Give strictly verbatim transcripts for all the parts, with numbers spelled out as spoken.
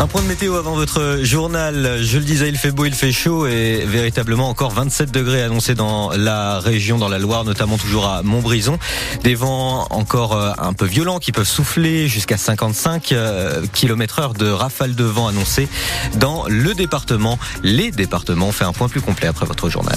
point de météo avant votre journal. Je le disais, il fait beau, il fait chaud et véritablement encore vingt-sept degrés annoncés dans la région, dans la Loire, notamment toujours à Montbrison. Des vents encore un peu violents qui peuvent souffler jusqu'à cinquante-cinq kilomètres heure de rafales de vent annoncées dans le département. Les départements, on fait un point plus complet après votre journal.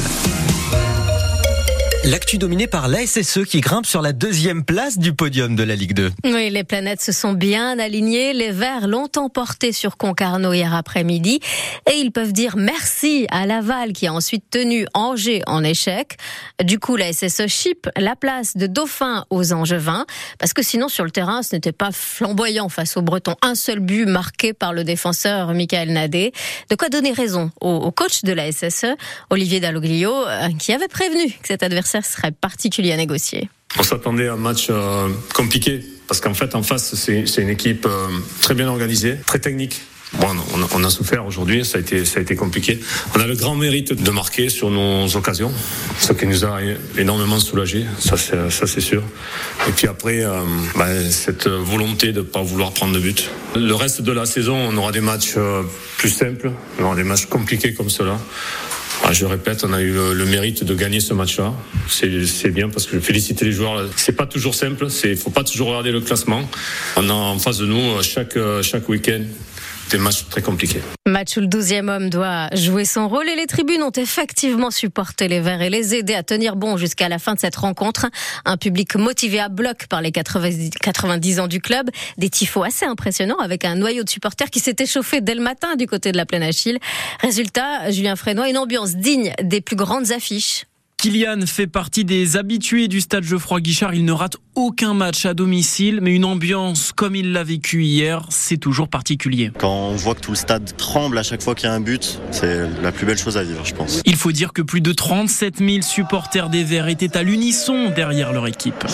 L'actu dominée par l'A S S E qui grimpe sur la deuxième place du podium de la Ligue deux. Oui, les planètes se sont bien alignées. Les Verts l'ont emporté sur Concarneau hier après-midi. Et ils peuvent dire merci à Laval qui a ensuite tenu Angers en échec. Du coup, l'A S S E chip la place de Dauphin aux Angevins. Parce que sinon, sur le terrain, ce n'était pas flamboyant face aux Bretons. Un seul but marqué par le défenseur Michael Nadé. De quoi donner raison au coach de l'A S S E, Olivier Dalloglio, qui avait prévenu que cet adversaire serait particulier à négocier. On s'attendait à un match euh, compliqué parce qu'en fait en face c'est, c'est une équipe euh, très bien organisée, très technique. Bon, on, on a souffert aujourd'hui, ça a été ça a été compliqué. On a le grand mérite de marquer sur nos occasions, ce qui nous a énormément soulagés, ça c'est ça c'est sûr. Et puis après euh, bah, cette volonté de pas vouloir prendre de but. Le reste de la saison, on aura des matchs euh, plus simples, on aura des matchs compliqués comme cela. Ah, je répète, on a eu le, le mérite de gagner ce match-là. C'est, c'est bien parce que je félicite les joueurs. C'est pas toujours simple. C'est, faut pas toujours regarder le classement. On a en face de nous chaque chaque week-end des matchs très compliqués. Match où le douzième homme doit jouer son rôle et les tribunes ont effectivement supporté les Verts et les aider à tenir bon jusqu'à la fin de cette rencontre. Un public motivé à bloc par les quatre-vingt-dix ans du club. Des tifos assez impressionnants avec un noyau de supporters qui s'était chauffé dès le matin du côté de la Plaine Achille. Résultat, Julien Frénois, une ambiance digne des plus grandes affiches. Kylian fait partie des habitués du stade Geoffroy Guichard. Il ne rate aucun match à domicile, mais une ambiance comme il l'a vécu hier, c'est toujours particulier. Quand on voit que tout le stade tremble à chaque fois qu'il y a un but, c'est la plus belle chose à vivre, je pense. Il faut dire que plus de trente-sept mille supporters des Verts étaient à l'unisson derrière leur équipe.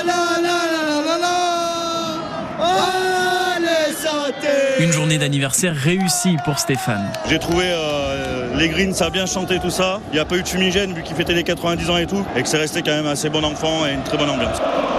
Une journée d'anniversaire réussie pour Stéphane. J'ai trouvé euh, les Greens, ça a bien chanté tout ça. Il n'y a pas eu de fumigène vu qu'il fêtait les quatre-vingt-dix ans et tout. Et que c'est resté quand même assez bon enfant et une très bonne ambiance.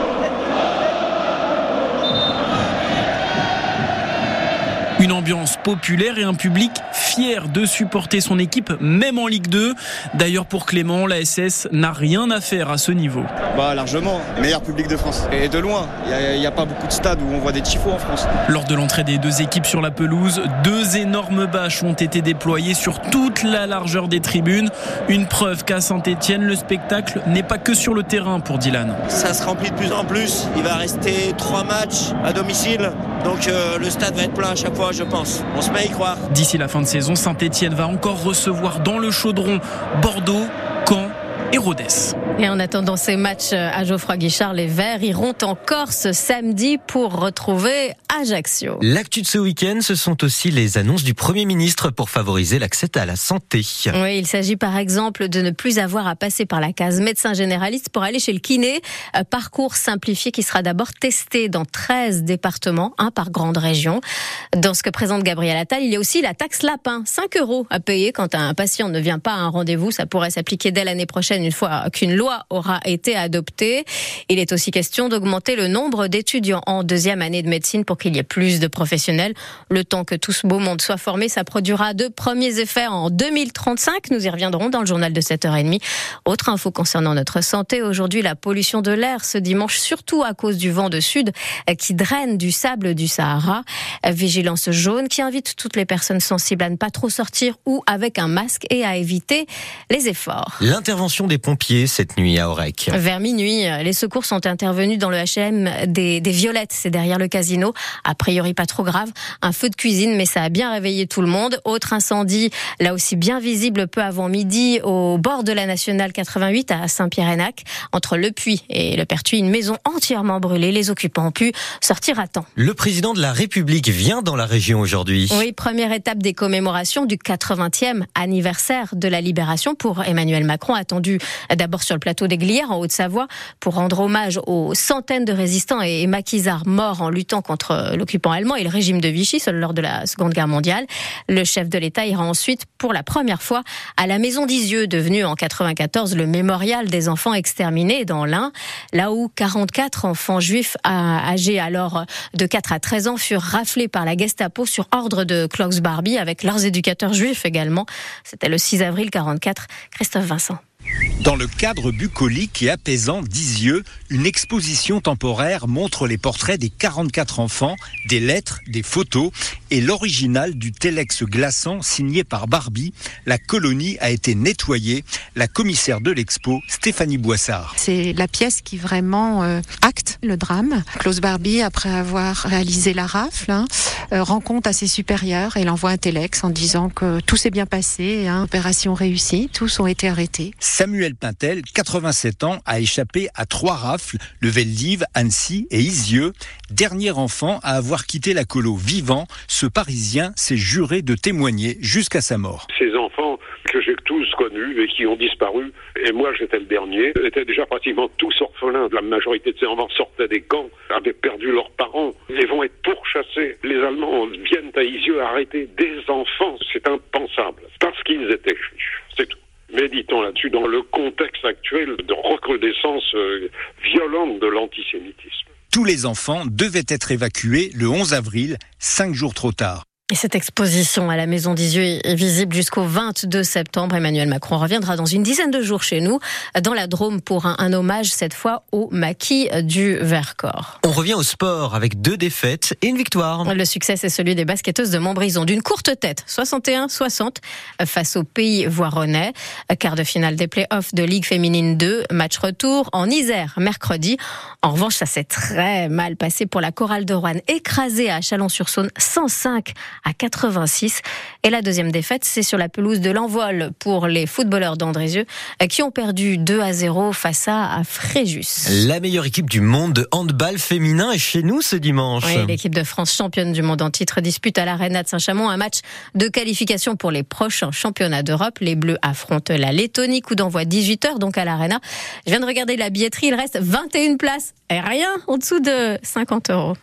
Une ambiance populaire et un public fier de supporter son équipe, même en Ligue deux. D'ailleurs, pour Clément, l'A S S n'a rien à faire à ce niveau. Bah largement, meilleur public de France. Et de loin, il n'y a, a pas beaucoup de stades où on voit des tifos en France. Lors de l'entrée des deux équipes sur la pelouse, deux énormes bâches ont été déployées sur toute la largeur des tribunes. Une preuve qu'à Saint-Etienne, le spectacle n'est pas que sur le terrain pour Dylan. Ça se remplit de plus en plus. Il va rester trois matchs à domicile. Donc euh, le stade va être plein à chaque fois, je pense. On se met à y croire. D'ici la fin de saison, Saint-Etienne va encore recevoir dans le Chaudron Bordeaux, Caen et Rodez. Et en attendant ces matchs à Geoffroy Guichard, les Verts iront en Corse samedi pour retrouver Ajaccio. L'actu de ce week-end, ce sont aussi les annonces du Premier ministre pour favoriser l'accès à la santé. Oui, il s'agit par exemple de ne plus avoir à passer par la case médecin généraliste pour aller chez le kiné. Parcours simplifié qui sera d'abord testé dans treize départements, un par grande région. Dans ce que présente Gabriel Attal, il y a aussi la taxe lapin, cinq euros à payer quand un patient ne vient pas à un rendez-vous. Ça pourrait s'appliquer dès l'année prochaine une fois qu'une loi aura été adoptée. Il est aussi question d'augmenter le nombre d'étudiants en deuxième année de médecine pour qu'il y ait plus de professionnels. Le temps que tout ce beau monde soit formé, ça produira de premiers effets en deux mille trente-cinq. Nous y reviendrons dans le journal de sept heures trente. Autre info concernant notre santé. Aujourd'hui, la pollution de l'air ce dimanche, surtout à cause du vent de sud qui draine du sable du Sahara. Vigilance jaune qui invite toutes les personnes sensibles à ne pas trop sortir ou avec un masque et à éviter les efforts. L'intervention des pompiers cette nuit à Aurec. Vers minuit, les secours sont intervenus dans le H M des, des Violettes, c'est derrière le casino. A priori pas trop grave, un feu de cuisine, mais ça a bien réveillé tout le monde. Autre incendie, là aussi bien visible peu avant midi, au bord de la nationale quatre-vingt-huit à Saint-Pierre-et-Nac. Entre Le Puy et Le Pertuis, une maison entièrement brûlée. Les occupants ont pu sortir à temps. Le président de la République vient dans la région aujourd'hui. Oui, première étape des commémorations du quatre-vingtième anniversaire de la libération pour Emmanuel Macron, attendu attendu d'abord sur le plateau des Glières en Haute-Savoie pour rendre hommage aux centaines de résistants et maquisards morts en luttant contre l'occupant allemand et le régime de Vichy lors de la Seconde Guerre mondiale. Le chef de l'État ira ensuite pour la première fois à la Maison d'Izieux, devenue en quatre-vingt-quatorze le mémorial des enfants exterminés dans l'Ain, là où quarante-quatre enfants juifs âgés alors de quatre à treize ans furent raflés par la Gestapo sur ordre de Klaus Barbie, avec leurs éducateurs juifs également. C'était le six avril quarante-quatre. Christophe Vincent. Dans le cadre bucolique et apaisant d'Izieux, une exposition temporaire montre les portraits des quarante-quatre enfants, des lettres, des photos et l'original du téléx glaçant signé par Barbie. La colonie a été nettoyée. La commissaire de l'expo, Stéphanie Boissard. C'est la pièce qui vraiment euh, acte le drame. Klaus Barbie, après avoir réalisé la rafle, hein, euh, rend compte à ses supérieurs et il envoie un téléx en disant que tout s'est bien passé, hein, opération réussie, tous ont été arrêtés. Samuel Pintel, quatre-vingt-sept ans, a échappé à trois rafles, le Veldiv, Annecy et Izieux. Dernier enfant à avoir quitté la colo vivant, ce Parisien s'est juré de témoigner jusqu'à sa mort. Ces enfants que j'ai tous connus et qui ont disparu, et moi j'étais le dernier, étaient déjà pratiquement tous orphelins. La majorité de ces enfants sortaient des camps, avaient perdu leurs parents, et vont être pourchassés. Les Allemands viennent à Izieux arrêter des enfants, c'est impensable, parce qu'ils étaient juifs, c'est tout. Méditons là-dessus dans le contexte actuel de recrudescence euh, violente de l'antisémitisme. Tous les enfants devaient être évacués le onze avril, cinq jours trop tard. Et cette exposition à la Maison d'Izieux est visible jusqu'au vingt-deux septembre. Emmanuel Macron reviendra dans une dizaine de jours chez nous, dans la Drôme, pour un, un hommage cette fois au maquis du Vercors. On revient au sport avec deux défaites et une victoire. Le succès, c'est celui des basketteuses de Montbrison, d'une courte tête, soixante et un soixante, face au Pays Voironnais. Quart de finale des play-offs de Ligue féminine deux, match retour en Isère, mercredi. En revanche, ça s'est très mal passé pour la Chorale de Roanne, écrasée à Chalon-sur-Saône, cent cinq à quatre-vingt-six. Et la deuxième défaite, c'est sur la pelouse de l'Envol pour les footballeurs d'Andrézieux, qui ont perdu deux à zéro face à Fréjus. La meilleure équipe du monde de handball féminin est chez nous ce dimanche. Oui, l'équipe de France, championne du monde en titre, dispute à l'Arena de Saint-Chamond un match de qualification pour les prochains championnats d'Europe. Les Bleus affrontent la Lettonie, coup d'envoi dix-huit heures donc à l'Arena. Je viens de regarder la billetterie, il reste vingt et une places et rien en dessous de cinquante euros.